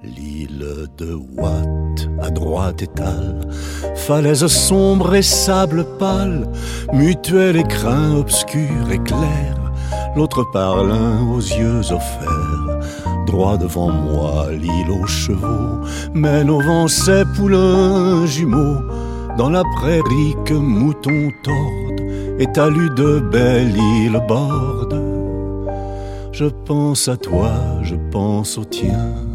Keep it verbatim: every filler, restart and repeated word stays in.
L'île de Watt, à droite étale, falaise sombre et sable pâle, mutuelle écrin obscur et clair, l'autre parlin aux yeux offerts. Droit devant moi, l'île aux chevaux mène au vent ses poulains jumeaux. Dans la prairie que moutons tordent et talus de belle île borde. Je pense à toi, je pense au tien.